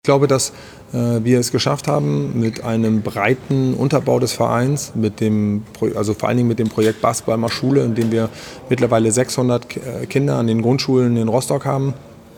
Ich glaube, dass wir es geschafft haben, mit einem breiten Unterbau des Vereins, also vor allen Dingen mit dem Projekt Basketball mal Schule, in dem wir mittlerweile 600 Kinder an den Grundschulen in Rostock haben,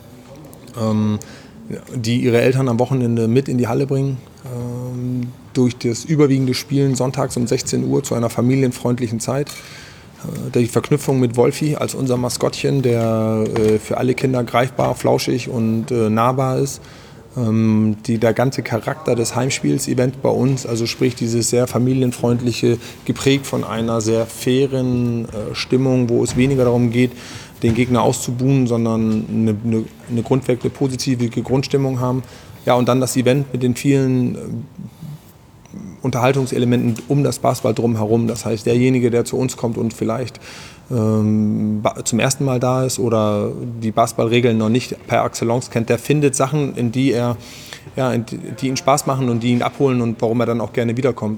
die ihre Eltern am Wochenende mit in die Halle bringen, durch das überwiegende Spielen sonntags um 16 Uhr zu einer familienfreundlichen Zeit. Die Verknüpfung mit Wolfi als unser Maskottchen, der für alle Kinder greifbar, flauschig und nahbar ist. Der ganze Charakter des Heimspiels-Event bei uns, also sprich dieses sehr familienfreundliche, geprägt von einer sehr fairen Stimmung, wo es weniger darum geht, den Gegner auszubuhen, sondern eine grundweg eine positive Grundstimmung haben. Ja, und dann das Event mit den vielen Unterhaltungselementen um das Basketball drumherum. Das heißt, derjenige, der zu uns kommt und vielleicht zum ersten Mal da ist oder die Basketballregeln noch nicht per Excellence kennt, der findet Sachen, die ihn Spaß machen und die ihn abholen und warum er dann auch gerne wiederkommt.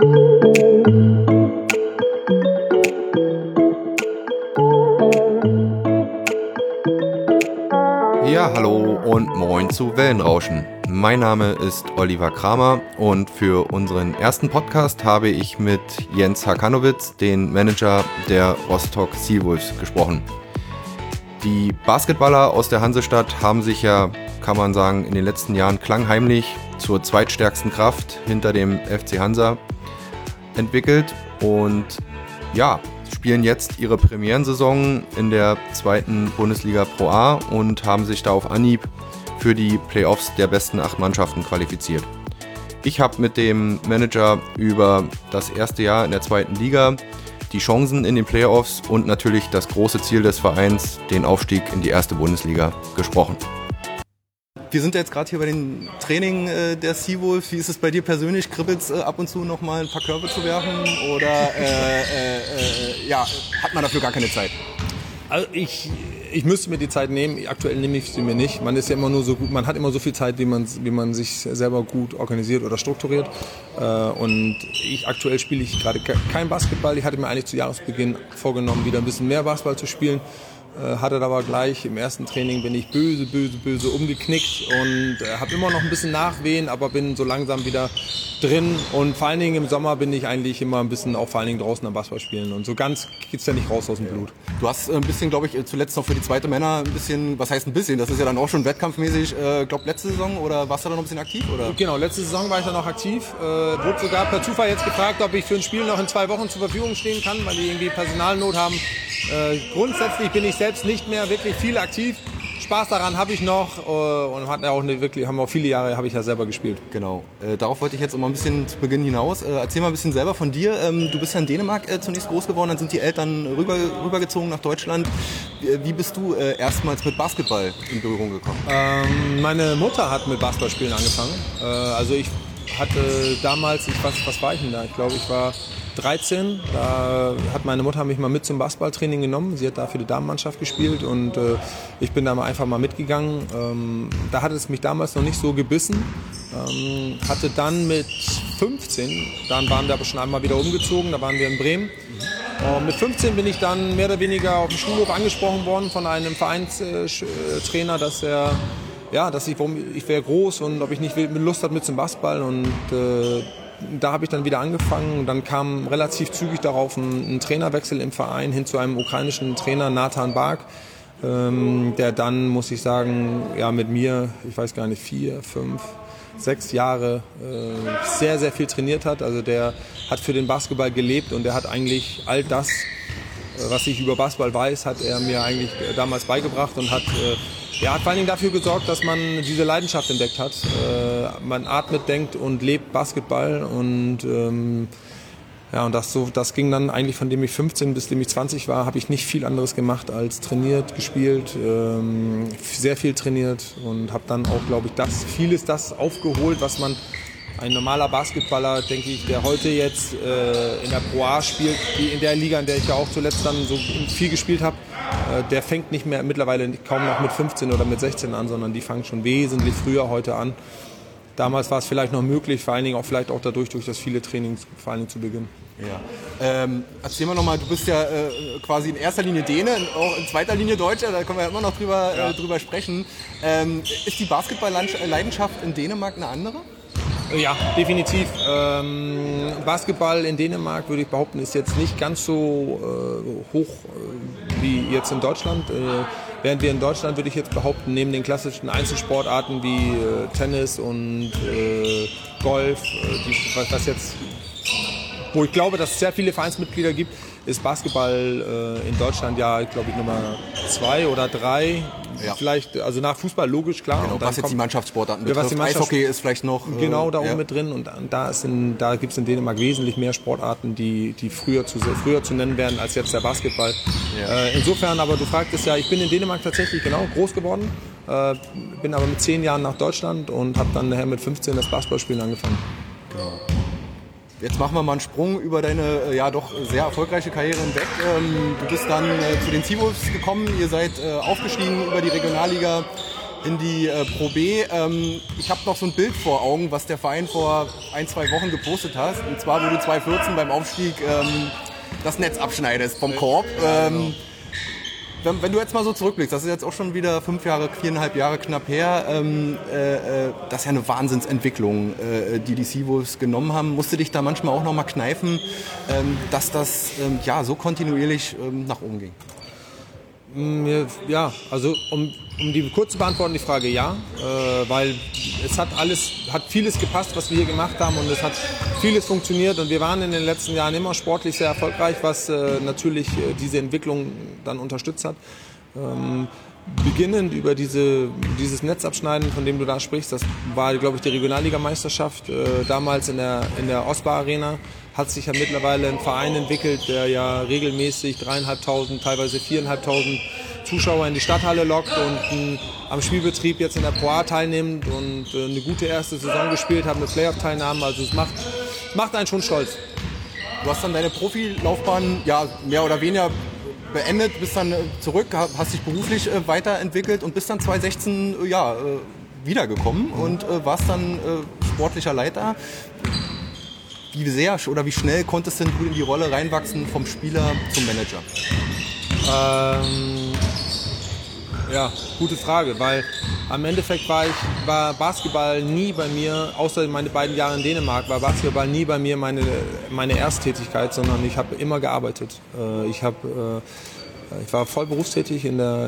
Ja, hallo und moin zu Wellenrauschen. Mein Name ist Oliver Kramer und für unseren ersten Podcast habe ich mit Jens Hakanowitz, den Manager der Rostock Seawolves, gesprochen. Die Basketballer aus der Hansestadt haben sich ja, kann man sagen, in den letzten Jahren klangheimlich zur zweitstärksten Kraft hinter dem FC Hansa entwickelt und ja, spielen jetzt ihre Premierensaison in der zweiten Bundesliga Pro A und haben sich da auf Anhieb für die Playoffs der besten 8 Mannschaften qualifiziert. Ich habe mit dem Manager über das erste Jahr in der zweiten Liga, die Chancen in den Playoffs und natürlich das große Ziel des Vereins, den Aufstieg in die erste Bundesliga, gesprochen. Wir sind jetzt gerade hier bei dem Training der Seawolf. Wie ist es bei dir persönlich? Kribbelt es ab und zu noch mal ein paar Körbe zu werfen? Oder hat man dafür gar keine Zeit? Also ich müsste mir die Zeit nehmen. Aktuell nehme ich sie mir nicht. Man ist ja immer nur so gut. Man hat immer so viel Zeit, wie man sich selber gut organisiert oder strukturiert. Und aktuell spiele ich gerade kein Basketball. Ich hatte mir eigentlich zu Jahresbeginn vorgenommen, wieder ein bisschen mehr Basketball zu spielen. Hatte aber gleich im ersten Training bin ich böse umgeknickt und habe immer noch ein bisschen Nachwehen, aber bin so langsam wieder drin und vor allen Dingen im Sommer bin ich eigentlich immer ein bisschen auch vor allen Dingen draußen am Basketball spielen und so ganz geht's ja nicht raus aus dem Blut. Du hast ein bisschen, glaube ich, zuletzt noch für die zweite Männer ein bisschen, was heißt ein bisschen, das ist ja dann auch schon wettkampfmäßig, glaube letzte Saison oder warst du da noch ein bisschen aktiv? Oder? Genau, letzte Saison war ich da noch aktiv, wurde sogar per Zufall jetzt gefragt, ob ich für ein Spiel noch in 2 Wochen zur Verfügung stehen kann, weil die irgendwie Personalnot haben. Grundsätzlich bin ich selbst nicht mehr wirklich viel aktiv. Spaß daran habe ich noch und haben auch viele Jahre habe ich ja selber gespielt. Genau. Darauf wollte ich jetzt mal ein bisschen zu Beginn hinaus. Erzähl mal ein bisschen selber von dir. Du bist ja in Dänemark zunächst groß geworden, dann sind die Eltern rübergezogen nach Deutschland. Wie bist du erstmals mit Basketball in Berührung gekommen? Meine Mutter hat mit Basketballspielen angefangen. Also ich hatte damals, was war ich denn da? Ich glaube, ich war 13, da hat meine Mutter mich mal mit zum Basketballtraining genommen. Sie hat da für die Damenmannschaft gespielt und ich bin da einfach mal mitgegangen. Da hat es mich damals noch nicht so gebissen. Hatte dann mit 15, dann waren wir aber schon einmal wieder umgezogen, da waren wir in Bremen. Mit 15 bin ich dann mehr oder weniger auf dem Schulhof angesprochen worden von einem Vereinstrainer, dass ich wäre groß und ob ich nicht Lust hatte mit zum Basketball und da habe ich dann wieder angefangen. Dann kam relativ zügig darauf ein Trainerwechsel im Verein hin zu einem ukrainischen Trainer, Nathan Bark, der dann, muss ich sagen, ja mit mir, ich weiß gar nicht, 4, 5, 6 Jahre sehr, sehr viel trainiert hat. Also der hat für den Basketball gelebt und der hat eigentlich all das, was ich über Basketball weiß, hat er mir eigentlich damals beigebracht und hat vor allen Dingen dafür gesorgt, dass man diese Leidenschaft entdeckt hat. Man atmet, denkt und lebt Basketball und das ging dann eigentlich von dem ich 15 bis dem ich 20 war, habe ich nicht viel anderes gemacht als trainiert, gespielt, sehr viel trainiert und habe dann auch, glaube ich, vieles aufgeholt, was man ein normaler Basketballer, denke ich, der heute jetzt in der Pro A spielt, in der Liga, in der ich ja auch zuletzt dann so viel gespielt habe, der fängt nicht mehr mittlerweile kaum noch mit 15 oder mit 16 an, sondern die fangen schon wesentlich früher heute an. Damals war es vielleicht noch möglich, vor allen Dingen auch vielleicht auch dadurch, durch das viele Trainings vor allen Dingen zu Beginn. Ja. Erzähl mal nochmal, du bist ja quasi in erster Linie Däne, auch in zweiter Linie Deutscher, da können wir ja immer noch drüber sprechen. Ist die Basketball-Leidenschaft in Dänemark eine andere? Ja, definitiv. Basketball in Dänemark, würde ich behaupten, ist jetzt nicht ganz so hoch wie jetzt in Deutschland. Während wir in Deutschland, würde ich jetzt behaupten, neben den klassischen Einzelsportarten wie Tennis und Golf, wo ich glaube, dass es sehr viele Vereinsmitglieder gibt, ist Basketball in Deutschland ja, glaube ich, Nummer 2 oder 3. Ja. Vielleicht, also nach Fußball logisch, klar. Genau, und dann was jetzt die Mannschaftssportarten betrifft. Eishockey ist vielleicht noch... Genau, da oben mit drin. Und da gibt es in Dänemark wesentlich mehr Sportarten, die früher zu nennen wären als jetzt der Basketball. Ja. Insofern, aber du fragtest ja, ich bin in Dänemark tatsächlich groß geworden. Bin aber mit 10 Jahren nach Deutschland und habe dann nachher mit 15 das Basketballspielen angefangen. Genau. Jetzt machen wir mal einen Sprung über deine doch sehr erfolgreiche Karriere hinweg. Du bist dann zu den Seawolves gekommen, ihr seid aufgestiegen über die Regionalliga in die Pro B. Ich habe noch so ein Bild vor Augen, was der Verein vor 1-2 Wochen gepostet hat. Und zwar, wo du 2014 beim Aufstieg das Netz abschneidest vom Korb. Wenn du jetzt mal so zurückblickst, das ist jetzt auch schon wieder 4,5 Jahre knapp her, das ist ja eine Wahnsinnsentwicklung, die Seawolves genommen haben. Musste dich da manchmal auch noch mal kneifen, dass das so kontinuierlich nach oben ging? Ja, also um die kurz zu beantworten, die Frage ja, weil es hat vieles gepasst, was wir hier gemacht haben, und es hat vieles funktioniert, und wir waren in den letzten Jahren immer sportlich sehr erfolgreich, was natürlich diese Entwicklung dann unterstützt hat. Beginnend über dieses Netzabschneiden, von dem du da sprichst, das war, glaube ich, die Regionalligameisterschaft damals in der Osbar Arena. Hat sich ja mittlerweile ein Verein entwickelt, der ja regelmäßig 3.500, teilweise 4.500 Zuschauer in die Stadthalle lockt und am Spielbetrieb jetzt in der Pro A teilnimmt und eine gute erste Saison gespielt hat mit Playoff-Teilnahmen. Also es macht einen schon stolz. Du hast dann deine Profilaufbahn mehr oder weniger beendet, bist dann zurück, hast dich beruflich weiterentwickelt und bist dann 2016 wiedergekommen und warst dann sportlicher Leiter. Wie sehr oder wie schnell konntest denn du in die Rolle reinwachsen vom Spieler zum Manager? Gute Frage, weil am Endeffekt war Basketball nie bei mir, außer meine beiden Jahre in Dänemark, war Basketball nie bei mir meine Ersttätigkeit, sondern ich habe immer gearbeitet. Ich war voll berufstätig in der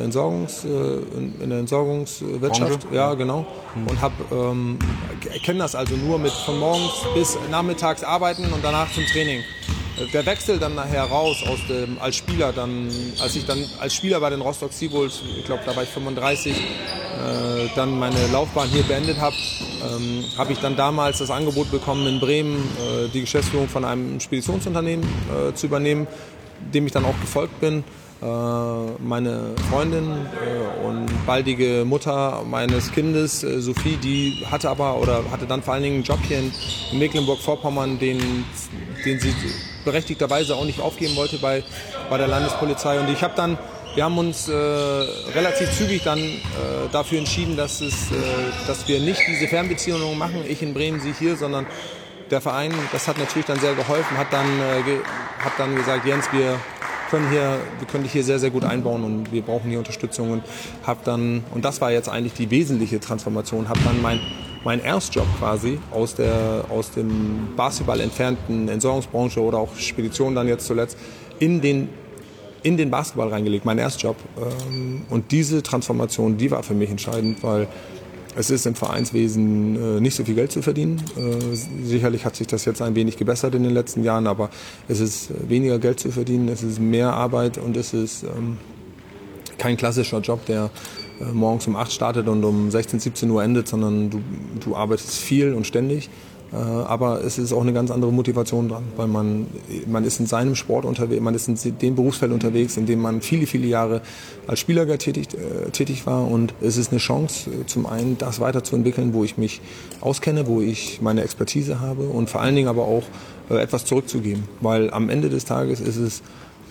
Entsorgungswirtschaft. Branche? Ja, genau. Und kenne das also nur mit von morgens bis nachmittags arbeiten und danach zum Training. Der Wechsel dann nachher raus als Spieler, als ich dann als Spieler bei den Rostock Seawolves, ich glaube, da war ich 35, dann meine Laufbahn hier beendet habe, habe ich dann damals das Angebot bekommen, in Bremen die Geschäftsführung von einem Speditionsunternehmen zu übernehmen, dem ich dann auch gefolgt bin. Meine Freundin und baldige Mutter meines Kindes, Sophie, die hatte dann vor allen Dingen einen Job hier in Mecklenburg-Vorpommern, den sie berechtigterweise auch nicht aufgeben wollte bei der Landespolizei. Und wir haben uns relativ zügig dann dafür entschieden, dass wir nicht diese Fernbeziehungen machen, ich in Bremen, sie hier, sondern der Verein, das hat natürlich dann sehr geholfen, hat dann gesagt, Jens, wir können dich hier sehr, sehr gut einbauen und wir brauchen hier Unterstützung, und und das war jetzt eigentlich die wesentliche Transformation, habe dann mein Erstjob quasi aus dem Basketball entfernten Entsorgungsbranche oder auch Spedition dann jetzt zuletzt in den Basketball reingelegt, mein Erstjob. Und diese Transformation, die war für mich entscheidend, weil es ist im Vereinswesen nicht so viel Geld zu verdienen. Sicherlich hat sich das jetzt ein wenig gebessert in den letzten Jahren, aber es ist weniger Geld zu verdienen, es ist mehr Arbeit und es ist kein klassischer Job, der morgens um 8 startet und um 16, 17 Uhr endet, sondern du arbeitest viel und ständig. Aber es ist auch eine ganz andere Motivation dran, weil man ist in seinem Sport unterwegs, man ist in dem Berufsfeld unterwegs, in dem man viele, viele Jahre als Spieler tätig war, und es ist eine Chance, zum einen das weiterzuentwickeln, wo ich mich auskenne, wo ich meine Expertise habe, und vor allen Dingen aber auch etwas zurückzugeben, weil am Ende des Tages ist es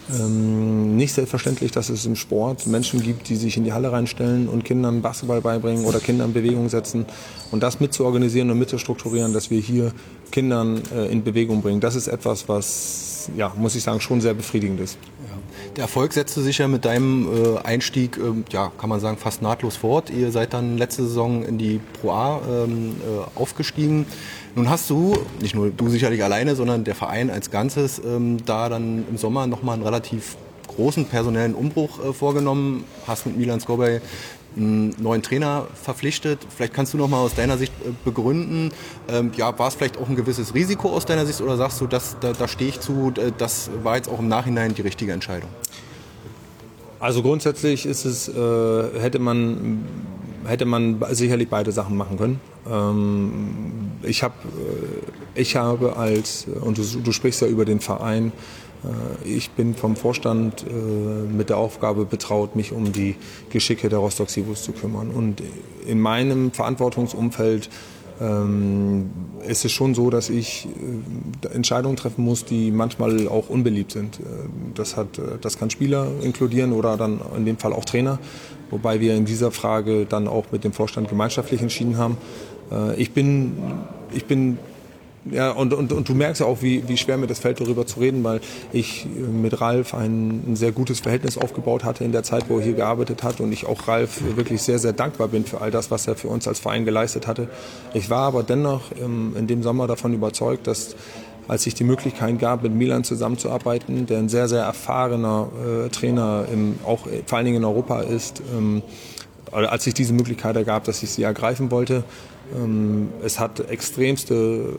Nicht selbstverständlich, dass es im Sport Menschen gibt, die sich in die Halle reinstellen und Kindern Basketball beibringen oder Kinder in Bewegung setzen und das mit zu organisieren und mit zu strukturieren, dass wir hier Kindern in Bewegung bringen. Das ist etwas, was, ja, muss ich sagen, schon sehr befriedigend ist. Ja. Der Erfolg setzte sich ja mit deinem Einstieg, ja, kann man sagen, fast nahtlos fort. Ihr seid dann letzte Saison in die Pro A aufgestiegen. Nun hast du, nicht nur du sicherlich alleine, sondern der Verein als Ganzes, da dann im Sommer nochmal einen relativ großen personellen Umbruch vorgenommen, hast mit Milan Skobej einen neuen Trainer verpflichtet. Vielleicht kannst du noch mal aus deiner Sicht begründen, ja, war es vielleicht auch ein gewisses Risiko aus deiner Sicht oder sagst du, da stehe ich zu, das war jetzt auch im Nachhinein die richtige Entscheidung? Also grundsätzlich ist es, hätte man sicherlich beide Sachen machen können. Ich habe als, und du sprichst ja über den Verein, ich bin vom Vorstand mit der Aufgabe betraut, mich um die Geschicke der Rostock Seawolves zu kümmern. Und in meinem Verantwortungsumfeld ist es schon so, dass ich Entscheidungen treffen muss, die manchmal auch unbeliebt sind. Das kann Spieler inkludieren oder dann in dem Fall auch Trainer, wobei wir in dieser Frage dann auch mit dem Vorstand gemeinschaftlich entschieden haben. Ich bin ja, und du merkst ja auch, wie schwer mir das fällt, darüber zu reden, weil ich mit Ralf ein sehr gutes Verhältnis aufgebaut hatte in der Zeit, wo er hier gearbeitet hat und ich auch Ralf wirklich sehr, sehr dankbar bin für all das, was er für uns als Verein geleistet hatte. Ich war aber dennoch in dem Sommer davon überzeugt, dass als sich die Möglichkeit gab, mit Milan zusammenzuarbeiten, der ein sehr, sehr erfahrener Trainer auch vor allen Dingen in Europa ist, als sich diese Möglichkeit ergab, dass ich sie ergreifen wollte. Es hat extremste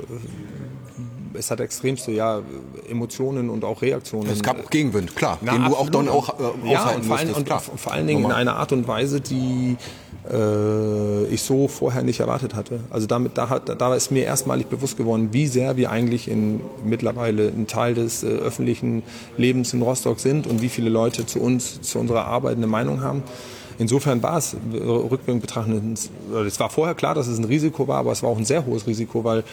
ja, Emotionen und auch Reaktionen. Es gab Gegenwind, klar, den du auch dann auch aushalten musstest. Und vor allen Dingen in einer Art und Weise, die ich so vorher nicht erwartet hatte. Also da ist mir erstmalig bewusst geworden, wie sehr wir eigentlich mittlerweile ein Teil des öffentlichen Lebens in Rostock sind und wie viele Leute zu unserer Arbeit eine Meinung haben. Insofern war es rückwirkend betrachtet, es war vorher klar, dass es ein Risiko war, aber es war auch ein sehr hohes Risiko, weil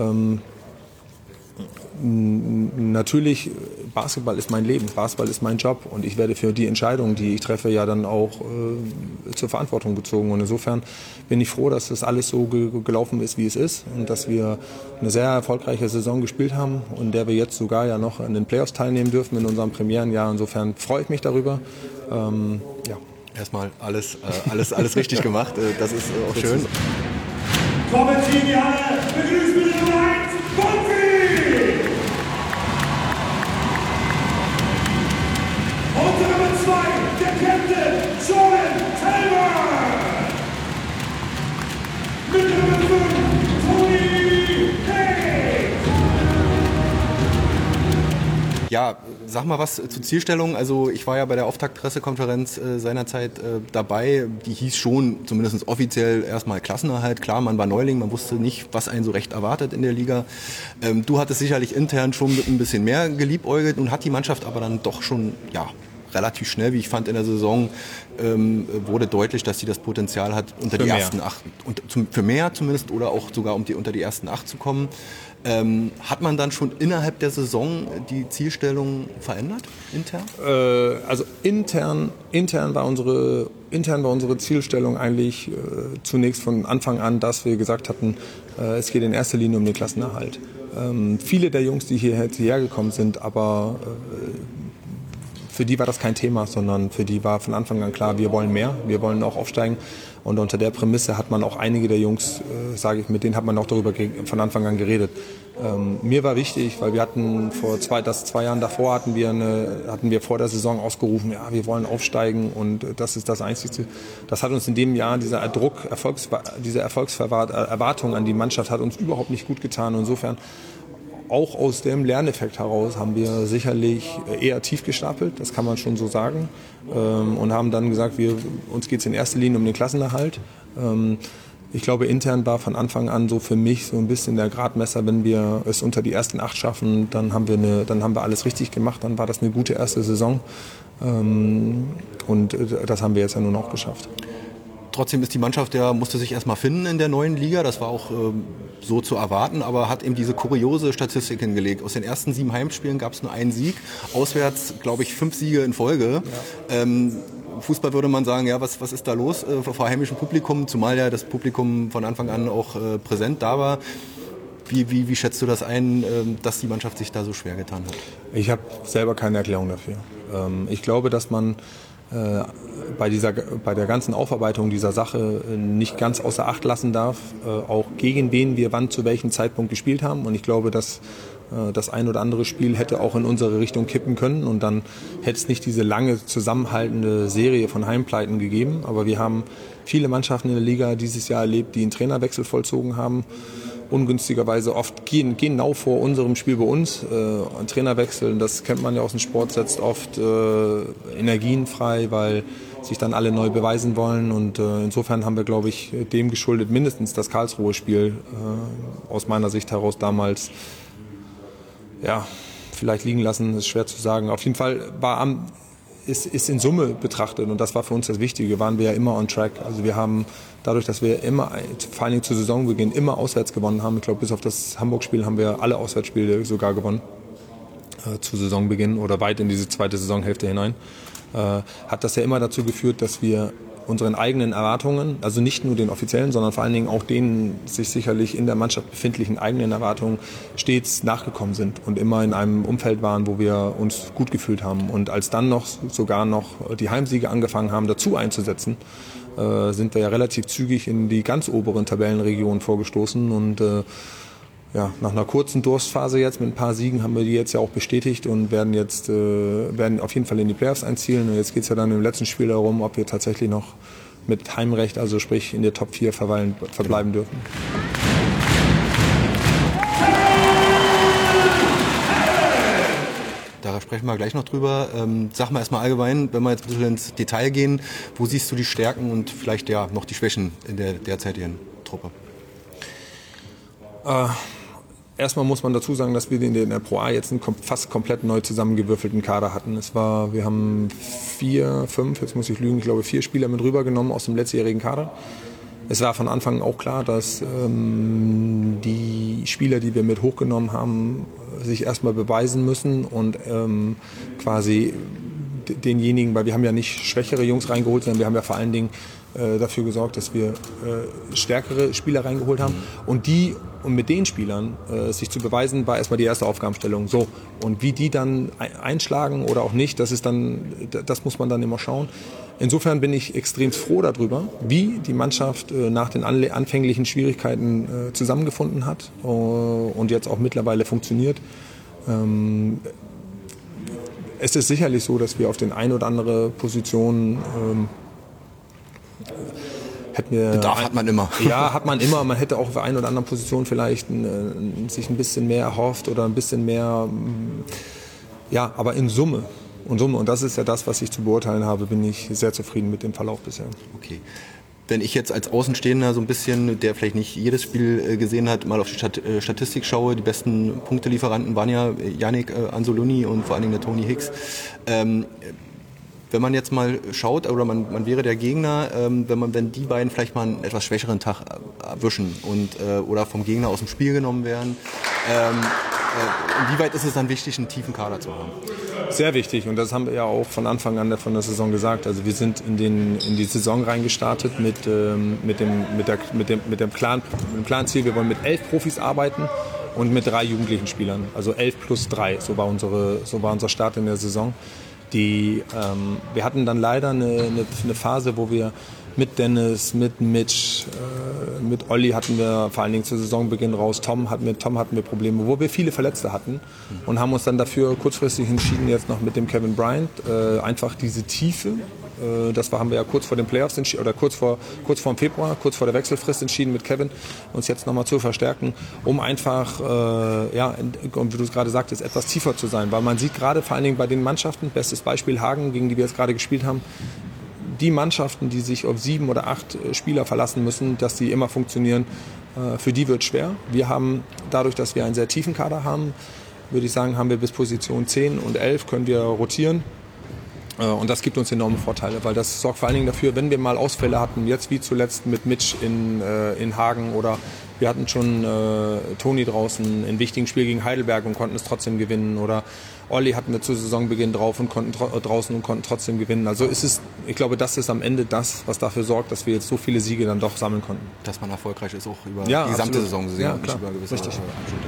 natürlich Basketball ist mein Leben, Basketball ist mein Job und ich werde für die Entscheidungen, die ich treffe, ja dann auch zur Verantwortung gezogen. Und insofern bin ich froh, dass das alles so gelaufen ist, wie es ist und dass wir eine sehr erfolgreiche Saison gespielt haben und in der wir jetzt sogar ja noch an den Playoffs teilnehmen dürfen in unserem Premierenjahr. Insofern freue ich mich darüber. Ja. Erstmal alles richtig gemacht, das ist auch schön. Kommen Sie in die Halle, begrüßen wir die Nummer 1, Bonfi! Und Nummer 2, der Captain, Jordan Taylor! Mit Nummer 5, Tony Hay! Ja, sag mal was zur Zielstellung. Also ich war ja bei der Auftaktpressekonferenz seinerzeit dabei. Die hieß schon, zumindest offiziell, erstmal Klassenerhalt. Klar, man war Neuling, man wusste nicht, was einen so recht erwartet in der Liga. Du hattest sicherlich intern schon mit ein bisschen mehr geliebäugelt und hat die Mannschaft aber dann doch schon, ja, relativ schnell, wie ich fand, in der Saison wurde deutlich, dass sie das Potenzial hat, unter die ersten 8, für mehr zumindest, oder auch sogar unter die ersten 8 zu kommen. Hat man dann schon innerhalb der Saison die Zielstellung verändert, intern? Also intern war unsere Zielstellung eigentlich zunächst von Anfang an, dass wir gesagt hatten, es geht in erster Linie um den Klassenerhalt. Viele der Jungs, die hierher gekommen sind, aber für die war das kein Thema, sondern für die war von Anfang an klar, wir wollen mehr, wir wollen auch aufsteigen. Und unter der Prämisse hat man auch einige der Jungs, mit denen hat man auch darüber von Anfang an geredet. Mir war wichtig, weil wir hatten vor 2 Jahren davor hatten wir vor der Saison ausgerufen, ja, wir wollen aufsteigen und das ist das Einzige. Das hat uns in dem Jahr, dieser Druck, diese Erwartung an die Mannschaft hat uns überhaupt nicht gut getan. Und insofern auch aus dem Lerneffekt heraus haben wir sicherlich eher tief gestapelt, das kann man schon so sagen, und haben dann gesagt, uns geht es in erster Linie um den Klassenerhalt. Ich glaube, intern war von Anfang an so für mich so ein bisschen der Gradmesser, wenn wir es unter die ersten 8 schaffen, dann haben wir alles richtig gemacht, dann war das eine gute erste Saison und das haben wir jetzt ja nun auch geschafft. trotzdem ist die Mannschaft musste sich erstmal finden in der neuen Liga. Das war auch so zu erwarten, aber hat eben diese kuriose Statistik hingelegt. Aus den ersten 7 Heimspielen gab es nur einen Sieg. Auswärts, glaube ich, 5 Siege in Folge. Ja. Fußball würde man sagen, ja, was ist da los vor heimischem Publikum, zumal ja das Publikum von Anfang an auch präsent da war. Wie schätzt du das ein, dass die Mannschaft sich da so schwer getan hat? Ich habe selber keine Erklärung dafür. Ich glaube, dass man bei der ganzen Aufarbeitung dieser Sache nicht ganz außer Acht lassen darf, auch gegen wen wir wann zu welchem Zeitpunkt gespielt haben. Und ich glaube, dass das ein oder andere Spiel hätte auch in unsere Richtung kippen können und dann hätte es nicht diese lange zusammenhaltende Serie von Heimpleiten gegeben. Aber wir haben viele Mannschaften in der Liga dieses Jahr erlebt, die einen Trainerwechsel vollzogen haben. Ungünstigerweise oft genau vor unserem Spiel bei uns. Ein Trainerwechsel, das kennt man ja aus dem Sport, setzt oft Energien frei, weil sich dann alle neu beweisen wollen. Und insofern haben wir, glaube ich, dem geschuldet mindestens das Karlsruhe-Spiel aus meiner Sicht heraus damals vielleicht liegen lassen, ist schwer zu sagen. Auf jeden Fall ist in Summe betrachtet, und das war für uns das Wichtige, waren wir ja immer on track. Also wir haben dadurch, dass wir immer, vor allen Dingen zu Saisonbeginn, immer auswärts gewonnen haben, ich glaube bis auf das Hamburg-Spiel haben wir alle Auswärtsspiele sogar gewonnen, zu Saisonbeginn oder weit in diese zweite Saisonhälfte hinein, hat das ja immer dazu geführt, dass wir unseren eigenen Erwartungen, also nicht nur den offiziellen, sondern vor allen Dingen auch den sich sicherlich in der Mannschaft befindlichen eigenen Erwartungen stets nachgekommen sind und immer in einem Umfeld waren, wo wir uns gut gefühlt haben. Und als dann sogar noch die Heimsiege angefangen haben, dazu einzusetzen, sind wir ja relativ zügig in die ganz oberen Tabellenregionen vorgestoßen und nach einer kurzen Durstphase jetzt mit ein paar Siegen haben wir die jetzt ja auch bestätigt und werden auf jeden Fall in die Playoffs einzielen. Und jetzt geht es ja dann im letzten Spiel darum, ob wir tatsächlich noch mit Heimrecht, also sprich in der Top 4 verbleiben dürfen. Da sprechen wir gleich noch drüber. Sag mal erstmal allgemein, wenn wir jetzt ein bisschen ins Detail gehen, wo siehst du die Stärken und vielleicht noch die Schwächen in der derzeitigen Truppe? Erstmal muss man dazu sagen, dass wir in der Pro A jetzt einen fast komplett neu zusammengewürfelten Kader hatten. Wir haben 4, 5, jetzt muss ich lügen, ich glaube 4 Spieler mit rübergenommen aus dem letztjährigen Kader. Es war von Anfang an auch klar, dass die Spieler, die wir mit hochgenommen haben, sich erstmal beweisen müssen und quasi denjenigen, weil wir haben ja nicht schwächere Jungs reingeholt, sondern wir haben ja vor allen Dingen dafür gesorgt, dass wir stärkere Spieler reingeholt haben. Und mit den Spielern sich zu beweisen, war erstmal die erste Aufgabenstellung. So, und wie die dann einschlagen oder auch nicht, das muss man dann immer schauen. Insofern bin ich extrem froh darüber, wie die Mannschaft nach den anfänglichen Schwierigkeiten zusammengefunden hat und jetzt auch mittlerweile funktioniert. Es ist sicherlich so, dass wir auf den ein oder andere Position Bedarf hat man immer. Ja, hat man immer. Man hätte auch auf der einen oder anderen Position vielleicht sich ein bisschen mehr erhofft oder ein bisschen mehr, aber in Summe. Und das ist ja das, was ich zu beurteilen habe, bin ich sehr zufrieden mit dem Verlauf bisher. Okay. Wenn ich jetzt als Außenstehender so ein bisschen, der vielleicht nicht jedes Spiel gesehen hat, mal auf die Statistik schaue, die besten Punktelieferanten waren ja Yannick Anzolini und vor allen Dingen der Tony Hicks. Wenn man jetzt mal schaut, oder man wäre der Gegner, wenn die beiden vielleicht mal einen etwas schwächeren Tag erwischen oder vom Gegner aus dem Spiel genommen werden, inwieweit ist es dann wichtig, einen tiefen Kader zu haben? Sehr wichtig, und das haben wir ja auch von Anfang an von der Saison gesagt. Also wir sind in die Saison reingestartet mit dem klaren Ziel, wir wollen mit 11 Profis arbeiten und mit 3 jugendlichen Spielern. Also 11 plus 3, so war unser Start in der Saison. Wir hatten dann leider eine Phase, wo wir mit Dennis, mit Mitch, mit Olli hatten wir vor allen Dingen zu Saisonbeginn raus, Tom hatten wir Probleme, wo wir viele Verletzte hatten und haben uns dann dafür kurzfristig entschieden, jetzt noch mit dem Kevin Bryant, einfach diese Tiefe, haben wir ja kurz vor den Playoffs entschieden, oder kurz vor dem Februar, kurz vor der Wechselfrist entschieden mit Kevin, uns jetzt nochmal zu verstärken, um einfach, und wie du es gerade sagtest, etwas tiefer zu sein, weil man sieht gerade vor allen Dingen bei den Mannschaften, bestes Beispiel Hagen, gegen die wir jetzt gerade gespielt haben, die Mannschaften, die sich auf 7 oder 8 Spieler verlassen müssen, dass die immer funktionieren, für die wird es schwer. Wir haben, dadurch, dass wir einen sehr tiefen Kader haben, würde ich sagen, haben wir bis Position 10 und 11 können wir rotieren. Und das gibt uns enorme Vorteile, weil das sorgt vor allen Dingen dafür, wenn wir mal Ausfälle hatten, jetzt wie zuletzt mit Mitch in Hagen oder wir hatten schon Toni draußen in wichtigen Spiel gegen Heidelberg und konnten es trotzdem gewinnen oder Olli hatten wir zu Saisonbeginn drauf und konnten draußen und konnten trotzdem gewinnen. Also ich glaube, das ist am Ende das, was dafür sorgt, dass wir jetzt so viele Siege dann doch sammeln konnten. Dass man erfolgreich ist, auch über die gesamte Saison gesehen. Ja, klar. Über gewisse Richtig.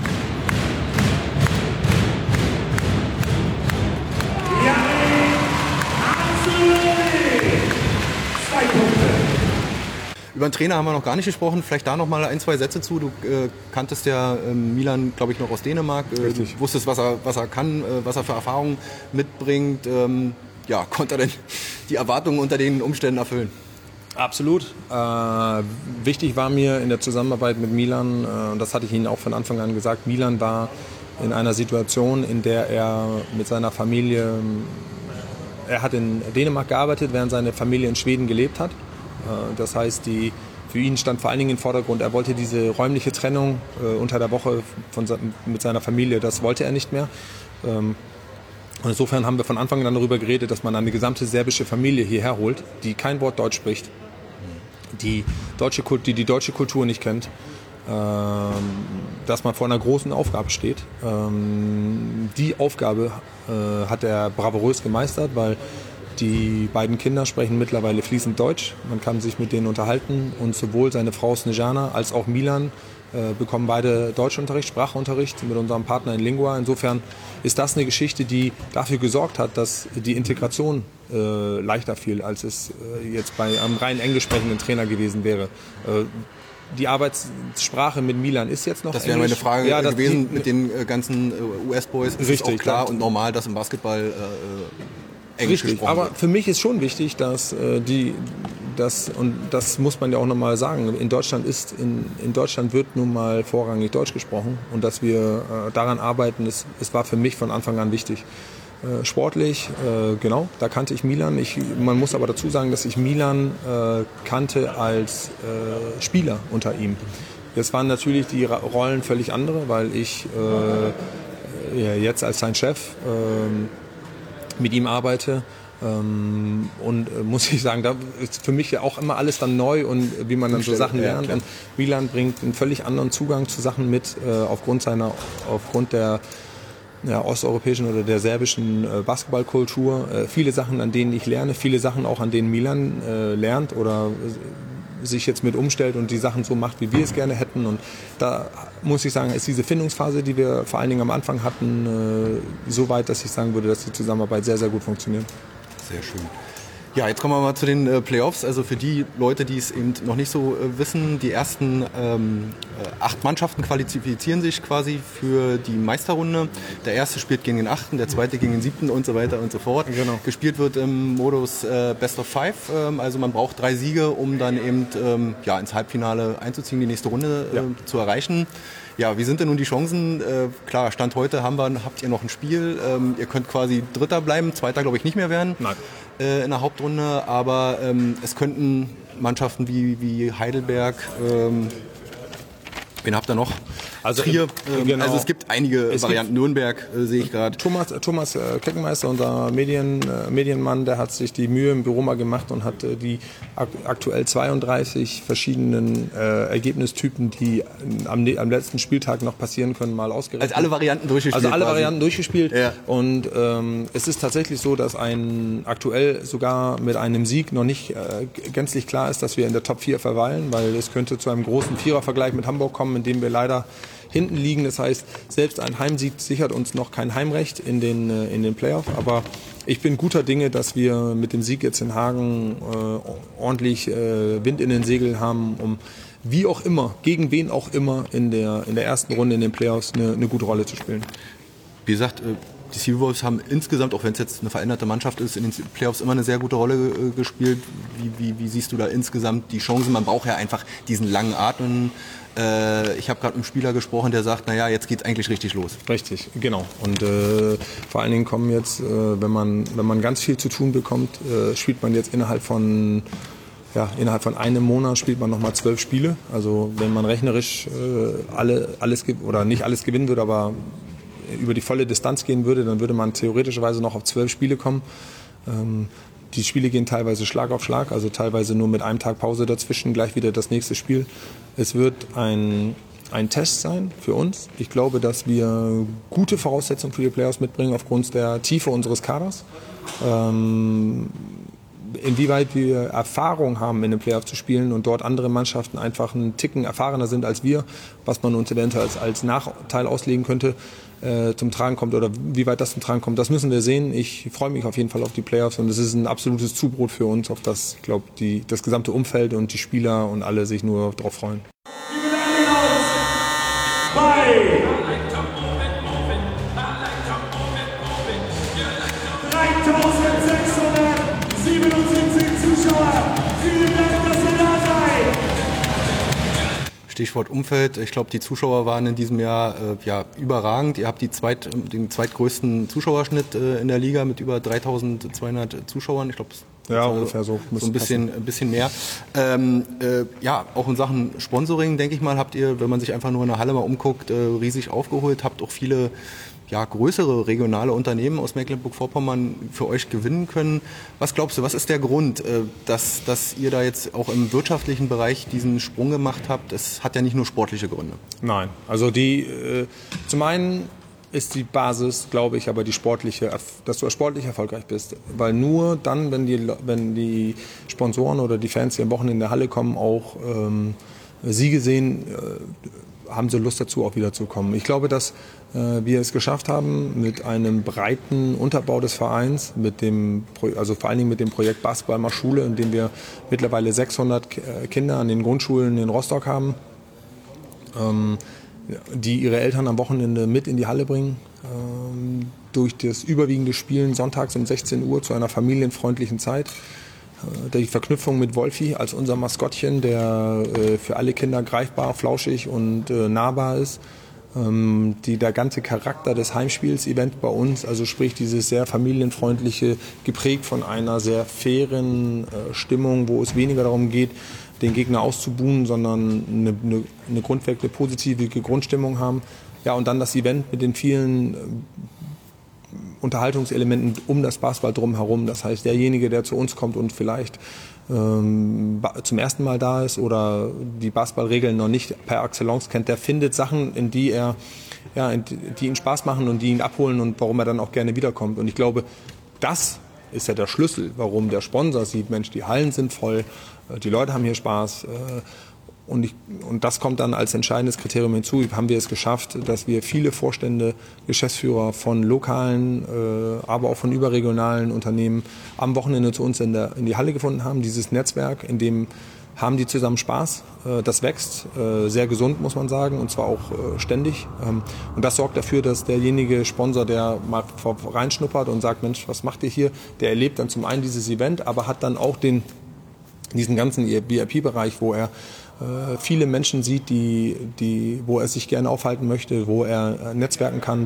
Über den Trainer haben wir noch gar nicht gesprochen. Vielleicht da noch mal ein, zwei Sätze zu. Du kanntest ja Milan, glaube ich, noch aus Dänemark. Du wusstest, was er kann, was er für Erfahrungen mitbringt. Konnte er denn die Erwartungen unter den Umständen erfüllen? Absolut. Wichtig war mir in der Zusammenarbeit mit Milan, und das hatte ich Ihnen auch von Anfang an gesagt, Milan war in einer Situation, in der er mit seiner Familie, er hat in Dänemark gearbeitet, während seine Familie in Schweden gelebt hat. Das heißt, für ihn stand vor allen Dingen im Vordergrund, er wollte diese räumliche Trennung unter der Woche mit seiner Familie, das wollte er nicht mehr. Und insofern haben wir von Anfang an darüber geredet, dass man eine gesamte serbische Familie hierher holt, die kein Wort Deutsch spricht, die die deutsche Kultur nicht kennt, dass man vor einer großen Aufgabe steht. Die Aufgabe hat er bravourös gemeistert, weil die beiden Kinder sprechen mittlerweile fließend Deutsch. Man kann sich mit denen unterhalten und sowohl seine Frau Snejana als auch Milan bekommen beide Deutschunterricht, Sprachunterricht mit unserem Partner in Lingua. Insofern ist das eine Geschichte, die dafür gesorgt hat, dass die Integration leichter fiel, als es jetzt bei einem rein englisch sprechenden Trainer gewesen wäre. Die Arbeitssprache mit Milan ist jetzt noch Das wäre meine Frage gewesen mit den ganzen US-Boys. Ist es auch klar und normal, dass im Basketball Englisch gesprochen aber wird. für mich ist schon wichtig, dass und das muss man ja auch nochmal sagen, in Deutschland wird nun mal vorrangig Deutsch gesprochen und dass wir daran arbeiten, es war für mich von Anfang an wichtig. Sportlich, genau, da kannte ich Milan. Man muss aber dazu sagen, dass ich Milan kannte als Spieler unter ihm. Jetzt waren natürlich die Rollen völlig andere, weil ich jetzt als sein Chef mit ihm arbeite. Und muss ich sagen, da ist für mich ja auch immer alles dann neu und wie man dann so Sachen lernt. Und Milan bringt einen völlig anderen Zugang zu Sachen mit, aufgrund der osteuropäischen oder der serbischen Basketballkultur. Viele Sachen, an denen ich lerne, viele Sachen auch, an denen Milan lernt oder sich jetzt mit umstellt und die Sachen so macht, wie wir es gerne hätten. Und da muss ich sagen, ist diese Findungsphase, die wir vor allen Dingen am Anfang hatten, so weit, dass ich sagen würde, dass die Zusammenarbeit sehr, sehr gut funktioniert. Sehr schön. Ja, jetzt kommen wir mal zu den Playoffs. Also für die Leute, die es eben noch nicht so wissen, die ersten 8 Mannschaften qualifizieren sich quasi für die Meisterrunde. Der erste spielt gegen den 8., der zweite gegen den 7. und so weiter und so fort. Genau. Gespielt wird im Modus Best of 5. Also man braucht 3 Siege, um dann eben ins Halbfinale einzuziehen, die nächste Runde zu erreichen. Ja, wie sind denn nun die Chancen? Klar, Stand heute habt ihr noch ein Spiel. Ihr könnt quasi Dritter bleiben, Zweiter glaube ich nicht mehr werden. Nein. In der Hauptrunde, aber es könnten Mannschaften wie Heidelberg, wen habt ihr noch? Also Trier, genau. Also es gibt einige Varianten. Nürnberg sehe ich gerade. Thomas Keckenmeister, unser Medienmann, der hat sich die Mühe im Büro mal gemacht und hat die aktuell 32 verschiedenen Ergebnistypen, die am letzten Spieltag noch passieren können, mal ausgerechnet. Also alle Varianten durchgespielt. Ja. Und es ist tatsächlich so, dass aktuell sogar mit einem Sieg noch nicht gänzlich klar ist, dass wir in der Top 4 verweilen, weil es könnte zu einem großen Vierervergleich mit Hamburg kommen, in dem wir leider hinten liegen. Das heißt, selbst ein Heimsieg sichert uns noch kein Heimrecht in den Playoff. Aber ich bin guter Dinge, dass wir mit dem Sieg jetzt in Hagen ordentlich Wind in den Segeln haben, um wie auch immer, gegen wen auch immer in der ersten Runde in den Playoffs eine gute Rolle zu spielen. Wie gesagt, die Seawolves haben insgesamt, auch wenn es jetzt eine veränderte Mannschaft ist, in den Playoffs immer eine sehr gute Rolle gespielt. Wie siehst du da insgesamt die Chancen? Man braucht ja einfach diesen langen Atem. Ich habe gerade mit einem Spieler gesprochen, der sagt, naja, jetzt geht's eigentlich richtig los. Richtig, genau. Und vor allen Dingen kommen jetzt, wenn man ganz viel zu tun bekommt, spielt man jetzt innerhalb von einem Monat spielt man nochmal 12 Spiele. Also wenn man rechnerisch nicht alles gewinnen würde, aber über die volle Distanz gehen würde, dann würde man theoretischerweise noch auf 12 Spiele kommen. Die Spiele gehen teilweise Schlag auf Schlag, also teilweise nur mit einem Tag Pause dazwischen, gleich wieder das nächste Spiel. Es wird ein Test sein für uns. Ich glaube, dass wir gute Voraussetzungen für die Playoffs mitbringen aufgrund der Tiefe unseres Kaders. Inwieweit wir Erfahrung haben, in den Playoffs zu spielen und dort andere Mannschaften einfach einen Ticken erfahrener sind als wir, was man uns eventuell als Nachteil auslegen könnte, zum Tragen kommt oder wie weit das zum Tragen kommt, das müssen wir sehen. Ich freue mich auf jeden Fall auf die Playoffs und es ist ein absolutes Zubrot für uns, auf das, ich glaube, das gesamte Umfeld und die Spieler und alle sich nur darauf freuen. Bei 3677 Zuschauer, vielen Dank, dass ihr da seid. Stichwort Umfeld. Ich glaube, die Zuschauer waren in diesem Jahr überragend. Ihr habt den zweitgrößten Zuschauerschnitt in der Liga mit über 3200 Zuschauern. Ich glaube, ungefähr so. So ein bisschen mehr. Auch in Sachen Sponsoring, denke ich mal, habt ihr, wenn man sich einfach nur in der Halle mal umguckt, riesig aufgeholt. Habt auch viele größere regionale Unternehmen aus Mecklenburg-Vorpommern für euch gewinnen können. Was glaubst du, was ist der Grund, dass ihr da jetzt auch im wirtschaftlichen Bereich diesen Sprung gemacht habt? Es hat ja nicht nur sportliche Gründe. Nein, also zum einen ist die Basis, glaube ich, aber dass du sportlich erfolgreich bist. Weil nur dann, wenn die Sponsoren oder die Fans, die am Wochenende in der Halle kommen, auch Siege sehen, haben sie Lust dazu, auch wieder zu kommen. Ich glaube, dass wir es geschafft haben, mit einem breiten Unterbau des Vereins, also vor allen Dingen mit dem Projekt Basketball mal Schule, in dem wir mittlerweile 600 Kinder an den Grundschulen in Rostock haben, die ihre Eltern am Wochenende mit in die Halle bringen, durch das überwiegende Spielen sonntags um 16 Uhr zu einer familienfreundlichen Zeit. Die Verknüpfung mit Wolfi als unser Maskottchen, der für alle Kinder greifbar, flauschig und nahbar ist. Der ganze Charakter des Heimspiels-Event bei uns, also sprich dieses sehr familienfreundliche, geprägt von einer sehr fairen Stimmung, wo es weniger darum geht, den Gegner auszubuhen, sondern eine grundweg eine positive Grundstimmung haben. Ja, und dann das Event mit den vielen Unterhaltungselementen um das Basketball drumherum. Das heißt, derjenige, der zu uns kommt und vielleicht zum ersten Mal da ist oder die Basketballregeln noch nicht per Excellence kennt, der findet Sachen, die ihn Spaß machen und die ihn abholen und warum er dann auch gerne wiederkommt. Und ich glaube, das ist ja der Schlüssel, warum der Sponsor sieht, Mensch, die Hallen sind voll, die Leute haben hier Spaß. Und das kommt dann als entscheidendes Kriterium hinzu. Haben wir es geschafft, dass wir viele Vorstände, Geschäftsführer von lokalen, aber auch von überregionalen Unternehmen am Wochenende zu uns in die Halle gefunden haben. Dieses Netzwerk, in dem haben die zusammen Spaß. Das wächst sehr gesund, muss man sagen, und zwar auch ständig. Und das sorgt dafür, dass derjenige Sponsor, der mal reinschnuppert und sagt, Mensch, was macht ihr hier? Der erlebt dann zum einen dieses Event, aber hat dann auch diesen ganzen VIP-Bereich, wo er viele Menschen sieht, wo er sich gerne aufhalten möchte, wo er netzwerken kann,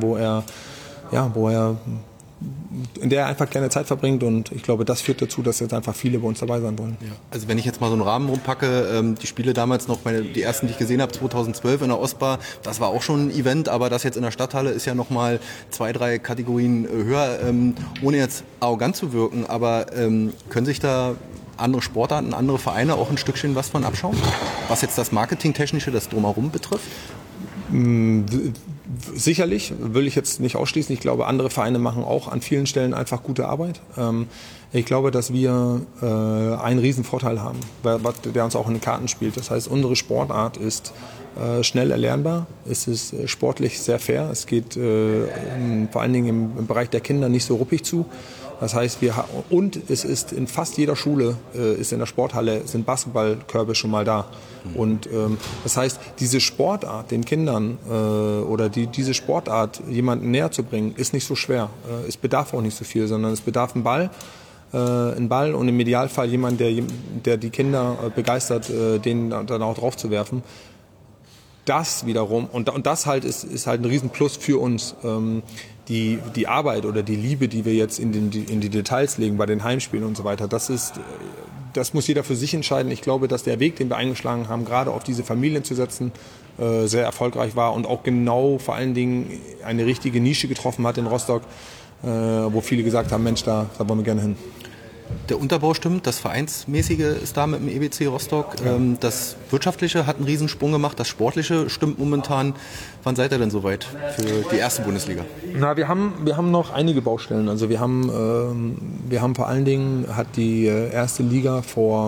in der er einfach gerne Zeit verbringt, und ich glaube, das führt dazu, dass jetzt einfach viele bei uns dabei sein wollen. Ja. Also wenn ich jetzt mal so einen Rahmen rumpacke, die Spiele damals noch, die ersten, die ich gesehen habe, 2012 in der Ostbar, das war auch schon ein Event, aber das jetzt in der Stadthalle ist ja nochmal 2, 3 Kategorien höher, ohne jetzt arrogant zu wirken, aber können sich da andere Sportarten, andere Vereine auch ein Stückchen was von abschauen, was jetzt das Marketingtechnische, das Drumherum betrifft? Sicherlich, will ich jetzt nicht ausschließen. Ich glaube, andere Vereine machen auch an vielen Stellen einfach gute Arbeit. Ich glaube, dass wir einen riesen Vorteil haben, der uns auch in den Karten spielt. Das heißt, unsere Sportart ist schnell erlernbar, es ist sportlich sehr fair, es geht vor allen Dingen im Bereich der Kinder nicht so ruppig zu. Das heißt, es ist in fast jeder Schule, ist in der Sporthalle, sind Basketballkörbe schon mal da. Und das heißt, diese Sportart den Kindern diese Sportart jemandem näher zu bringen, ist nicht so schwer. Es bedarf auch nicht so viel, sondern es bedarf einen Ball und im Idealfall jemand, der die Kinder begeistert, den dann auch drauf zu werfen. Das wiederum, und das halt ist halt ein Riesenplus für uns, die Arbeit oder die Liebe, die wir jetzt in die Details legen bei den Heimspielen und so weiter, das muss jeder für sich entscheiden. Ich glaube, dass der Weg, den wir eingeschlagen haben, gerade auf diese Familien zu setzen, sehr erfolgreich war und auch genau vor allen Dingen eine richtige Nische getroffen hat in Rostock, wo viele gesagt haben, Mensch, da wollen wir gerne hin. Der Unterbau stimmt, das Vereinsmäßige ist da mit dem EBC Rostock. Ja. Das Wirtschaftliche hat einen Riesensprung gemacht, das Sportliche stimmt momentan. Wann seid ihr denn soweit für die erste Bundesliga? Na, wir haben noch einige Baustellen. Also wir haben vor allen Dingen, hat die erste Liga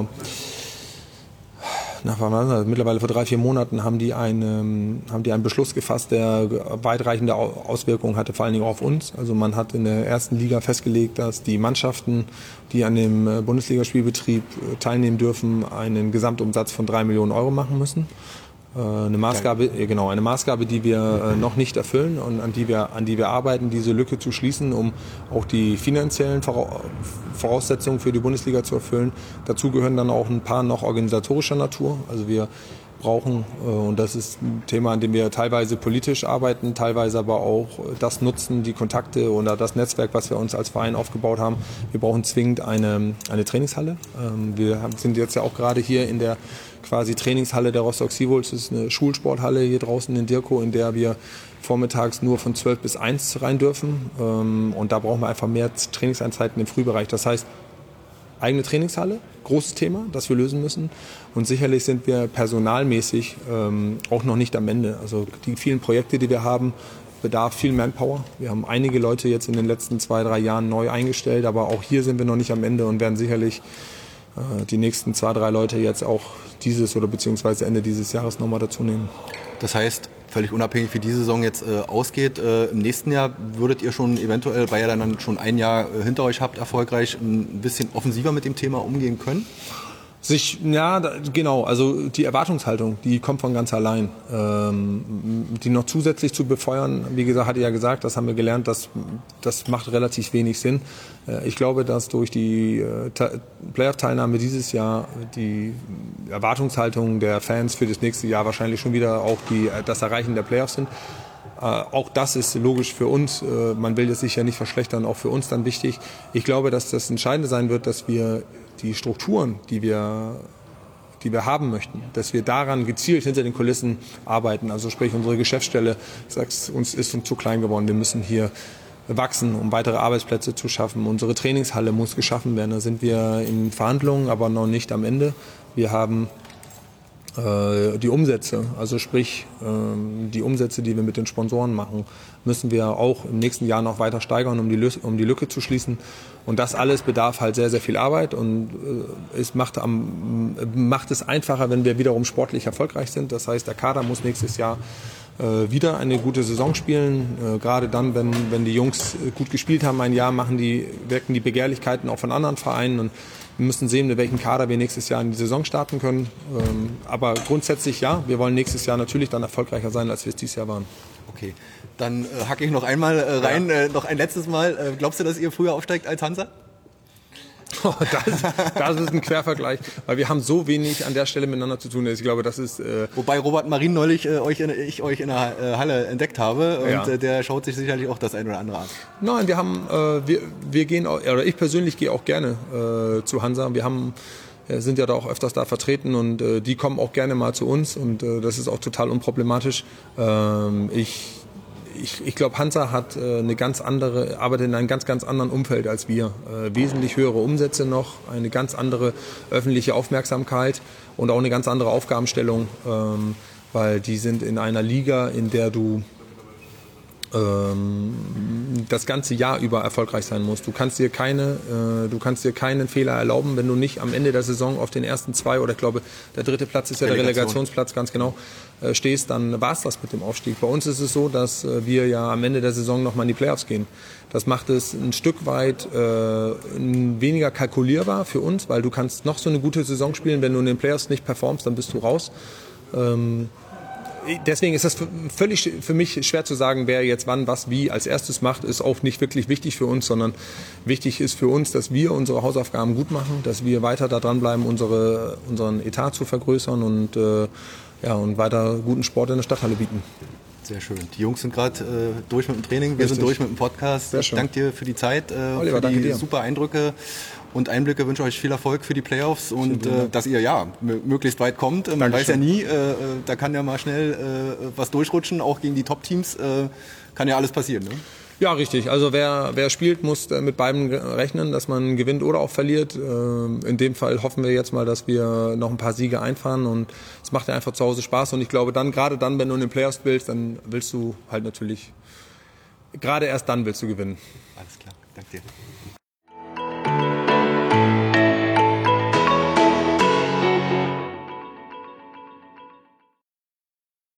mittlerweile vor 3-4 Monaten haben die einen Beschluss gefasst, der weitreichende Auswirkungen hatte, vor allen Dingen auch auf uns. Also man hat in der ersten Liga festgelegt, dass die Mannschaften, die an dem Bundesligaspielbetrieb teilnehmen dürfen, einen Gesamtumsatz von 3 Millionen Euro machen müssen. Eine Maßgabe, die wir noch nicht erfüllen und an die wir arbeiten, diese Lücke zu schließen, um auch die finanziellen Voraussetzungen für die Bundesliga zu erfüllen. Dazu gehören dann auch ein paar noch organisatorischer Natur. Also wir brauchen, und das ist ein Thema, an dem wir teilweise politisch arbeiten, teilweise aber auch das nutzen, die Kontakte oder das Netzwerk, was wir uns als Verein aufgebaut haben. Wir brauchen zwingend eine Trainingshalle. Wir sind jetzt ja auch gerade hier in der quasi Trainingshalle der Rostock Seawolves. Das ist eine Schulsporthalle hier draußen in Dirkow, in der wir vormittags nur von 12 bis 1 rein dürfen. Und da brauchen wir einfach mehr Trainingseinheiten im Frühbereich. Das heißt, eigene Trainingshalle, großes Thema, das wir lösen müssen. Und sicherlich sind wir personalmäßig auch noch nicht am Ende. Also die vielen Projekte, die wir haben, bedarf viel Manpower. Wir haben einige Leute jetzt in den letzten 2-3 Jahren neu eingestellt, aber auch hier sind wir noch nicht am Ende und werden sicherlich die nächsten 2-3 Leute jetzt auch dieses oder beziehungsweise Ende dieses Jahres nochmal dazu nehmen. Das heißt, völlig unabhängig wie die Saison jetzt ausgeht, im nächsten Jahr würdet ihr schon eventuell, weil ihr dann schon ein Jahr hinter euch habt, erfolgreich ein bisschen offensiver mit dem Thema umgehen können? Genau. Also die Erwartungshaltung, die kommt von ganz allein. Die noch zusätzlich zu befeuern, wie gesagt, hatte ich ja gesagt, das haben wir gelernt, das macht relativ wenig Sinn. Ich glaube, dass durch die Playoff-Teilnahme dieses Jahr die Erwartungshaltung der Fans für das nächste Jahr wahrscheinlich schon wieder auch das Erreichen der Playoffs sind. Auch das ist logisch für uns. Man will es sich ja nicht verschlechtern, auch für uns dann wichtig. Ich glaube, dass das Entscheidende sein wird, dass wir die Strukturen, die wir haben möchten, dass wir daran gezielt hinter den Kulissen arbeiten. Also sprich unsere Geschäftsstelle, ist uns zu klein geworden. Wir müssen hier wachsen, um weitere Arbeitsplätze zu schaffen. Unsere Trainingshalle muss geschaffen werden. Da sind wir in Verhandlungen, aber noch nicht am Ende. Wir haben die Umsätze, also sprich die Umsätze, die wir mit den Sponsoren machen, müssen wir auch im nächsten Jahr noch weiter steigern, um die Lücke zu schließen. Und das alles bedarf halt sehr, sehr viel Arbeit und es macht es einfacher, wenn wir wiederum sportlich erfolgreich sind. Das heißt, der Kader muss nächstes Jahr wieder eine gute Saison spielen. Gerade dann, wenn die Jungs gut gespielt haben ein Jahr, wirken die Begehrlichkeiten auch von anderen Vereinen. Und wir müssen sehen, mit welchem Kader wir nächstes Jahr in die Saison starten können. Aber grundsätzlich ja, wir wollen nächstes Jahr natürlich dann erfolgreicher sein, als wir es dieses Jahr waren. Okay, dann hacke ich noch einmal rein, noch ein letztes Mal. Glaubst du, dass ihr früher aufsteigt als Hansa? Oh, das ist ein Quervergleich, weil wir haben so wenig an der Stelle miteinander zu tun. Ich glaube, das ist... Wobei Robert Marin neulich euch in der Halle entdeckt habe und der schaut sich sicherlich auch das ein oder andere an. Nein, wir gehen, oder ich persönlich gehe auch gerne zu Hansa. Wir sind ja da auch öfters da vertreten und die kommen auch gerne mal zu uns und das ist auch total unproblematisch. Ich glaube, Hansa hat arbeitet in einem ganz, ganz anderen Umfeld als wir. Wesentlich höhere Umsätze noch, eine ganz andere öffentliche Aufmerksamkeit und auch eine ganz andere Aufgabenstellung, weil die sind in einer Liga, in der du das ganze Jahr über erfolgreich sein musst. Du kannst dir keinen Fehler erlauben, wenn du nicht am Ende der Saison auf den ersten 2 oder ich glaube, der 3. Platz ist ja der Relegationsplatz, ganz genau, stehst, dann war es das mit dem Aufstieg. Bei uns ist es so, dass wir ja am Ende der Saison nochmal in die Playoffs gehen. Das macht es ein Stück weit weniger kalkulierbar für uns, weil du kannst noch so eine gute Saison spielen, wenn du in den Playoffs nicht performst, dann bist du raus. Deswegen ist das völlig für mich schwer zu sagen, wer jetzt wann, was, wie als erstes macht, ist auch nicht wirklich wichtig für uns, sondern wichtig ist für uns, dass wir unsere Hausaufgaben gut machen, dass wir weiter da dranbleiben, unseren Etat zu vergrößern und weiter guten Sport in der Stadthalle bieten. Sehr schön. Die Jungs sind gerade durch mit dem Training, wir sind durch mit dem Podcast. Ich danke dir für die Zeit, Oliver, für die super Eindrücke und Einblicke. Wünsche euch viel Erfolg für die Playoffs und dass ihr möglichst weit kommt. Man weiß ja nie, da kann ja mal schnell was durchrutschen, auch gegen die Top-Teams kann ja alles passieren. Ne? Ja, richtig. Also wer spielt, muss mit beiden rechnen, dass man gewinnt oder auch verliert. In dem Fall hoffen wir jetzt mal, dass wir noch ein paar Siege einfahren und es macht ja einfach zu Hause Spaß und ich glaube gerade dann, wenn du in den Playoffs spielst, dann willst du halt natürlich, gerade erst dann willst du gewinnen. Alles klar, danke dir.